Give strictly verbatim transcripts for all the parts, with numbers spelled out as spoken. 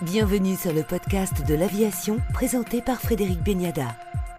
Bienvenue sur le podcast de l'aviation présenté par Frédéric Beniada.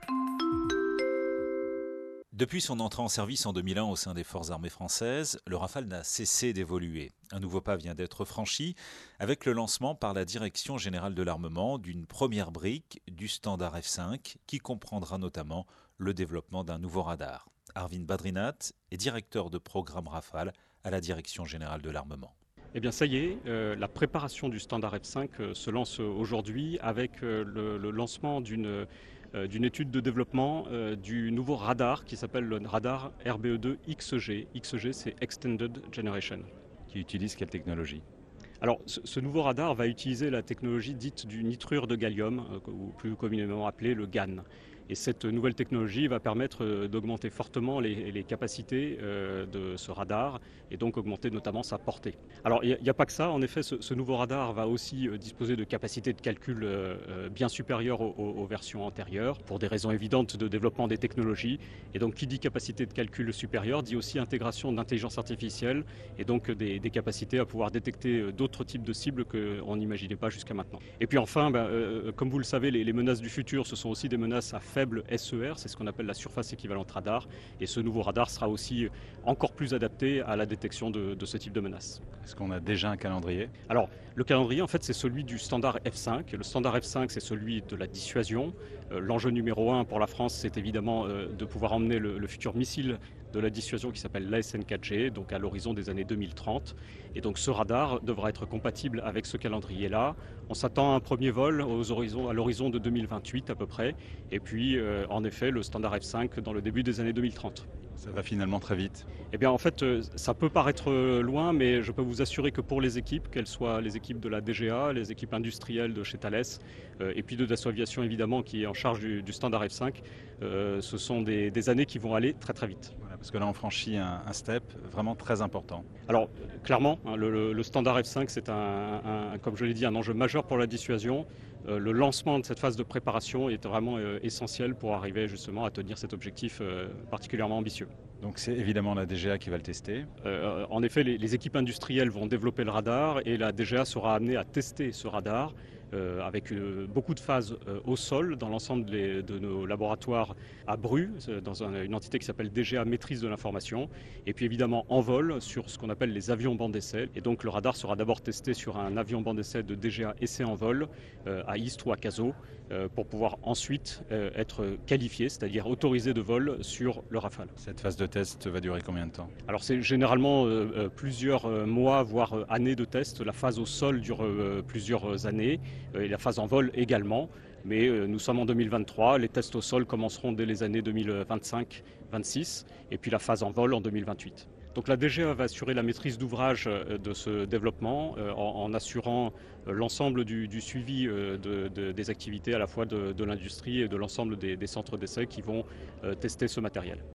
Depuis son entrée en service en deux mille un au sein des Forces armées françaises, le Rafale n'a cessé d'évoluer. Un nouveau pas vient d'être franchi avec le lancement par la Direction générale de l'armement d'une première brique du standard F cinq qui comprendra notamment le développement d'un nouveau radar. Arvind Badrinath est directeur de programme Rafale à la Direction générale de l'armement. Eh bien ça y est, euh, la préparation du standard F cinq euh, se lance aujourd'hui avec euh, le, le lancement d'une, euh, d'une étude de développement euh, du nouveau radar qui s'appelle le radar R B E deux X G. X G, c'est Extended Generation. Qui utilise quelle technologie ? Alors ce, ce nouveau radar va utiliser la technologie dite du nitrure de gallium, euh, ou plus communément appelé le GaN. Et cette nouvelle technologie va permettre d'augmenter fortement les, les capacités euh, de ce radar et donc augmenter notamment sa portée. Alors il n'y a, a pas que ça, en effet ce, ce nouveau radar va aussi euh, disposer de capacités de calcul euh, bien supérieures aux, aux versions antérieures pour des raisons évidentes de développement des technologies. Et donc qui dit capacité de calcul supérieure dit aussi intégration d'intelligence artificielle et donc des, des capacités à pouvoir détecter d'autres types de cibles qu'on n'imaginait pas jusqu'à maintenant. Et puis enfin, ben, euh, comme vous le savez, les, les menaces du futur, ce sont aussi des menaces à faible S E R, c'est ce qu'on appelle la surface équivalente radar, et ce nouveau radar sera aussi encore plus adapté à la détection de, de ce type de menaces. Est-ce qu'on a déjà un calendrier ? Alors, le calendrier, en fait, c'est celui du standard F cinq. Le standard F cinq, c'est celui de la dissuasion. Euh, l'enjeu numéro un pour la France, c'est évidemment euh, de pouvoir emmener le, le futur missile de la dissuasion qui s'appelle l'A S N quatre G, donc à l'horizon des années deux mille trente. Et donc ce radar devra être compatible avec ce calendrier-là. On s'attend à un premier vol aux horizons, à l'horizon de deux mille vingt-huit à peu près. Et puis, euh, en effet, le standard F cinq dans le début des années deux mille trente. Ça va finalement très vite. Eh bien, en fait, ça peut paraître loin, mais je peux vous assurer que pour les équipes, qu'elles soient les équipes de la D G A, les équipes industrielles de chez Thales, euh, et puis de Dassault Aviation évidemment, qui est en charge du, du standard F cinq, euh, ce sont des, des années qui vont aller très très vite. Voilà, parce que là, on franchit un, un step vraiment très important. Alors, clairement, hein, le, le standard F cinq, c'est un, un, comme je l'ai dit, un enjeu majeur pour la dissuasion. Euh, le lancement de cette phase de préparation est vraiment euh, essentiel pour arriver justement à tenir cet objectif euh, particulièrement ambitieux. Donc c'est évidemment la D G A qui va le tester. Euh, en effet, les, les équipes industrielles vont développer le radar et la D G A sera amenée à tester ce radar euh, avec euh, beaucoup de phases euh, au sol dans l'ensemble des, de nos laboratoires à Bru, dans un, une entité qui s'appelle D G A Maîtrise de l'information, et puis évidemment en vol sur ce qu'on appelle les avions banc d'essai. Et donc le radar sera d'abord testé sur un avion banc d'essai de D G A essai en vol euh, à Istres ou à Cazaux euh, pour pouvoir ensuite euh, être qualifié, c'est-à-dire autorisé de vol sur le Rafale. Cette phase de test va durer combien de temps ? Alors c'est généralement euh, plusieurs mois, voire euh, années de test. La phase au sol dure euh, plusieurs années euh, et la phase en vol également. Mais euh, nous sommes en deux mille vingt-trois, les tests au sol commenceront dès les années deux mille vingt-cinq vingt-six et puis la phase en vol en deux mille vingt-huit. Donc la D G A va assurer la maîtrise d'ouvrage de ce développement euh, en, en assurant l'ensemble du, du suivi euh, de, de, des activités à la fois de, de l'industrie et de l'ensemble des, des centres d'essai qui vont euh, tester ce matériel.